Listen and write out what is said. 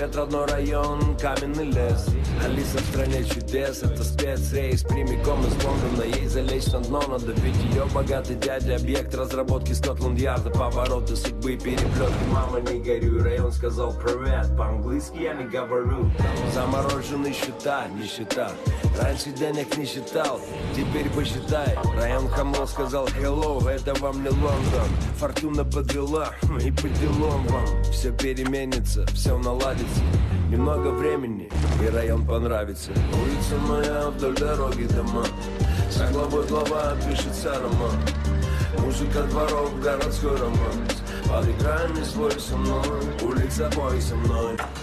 Привет, родной район, каменный лес. Алиса в стране чудес, это спецрейс прямиком из Лондона. Ей залечь на дно, надо бить ее богатый дядя. Объект разработки Скотланд-Ярда, повороты судьбы, переплеты. Мама, не горюй, район сказал привет. По-английски я не говорю. Замороженные счета, нищета. Раньше денег не считал, теперь посчитай. Район хамло сказал hello, это вам не Лондон. Фортуна подвела, и по делам вам. Все переменится, все наладится. Немного времени, и район понравится. Улица моя, вдоль дороги дома. За главой глава пишется роман. Музыка дворов, городской романс. Под экрами свой со мной, улица бой со мной.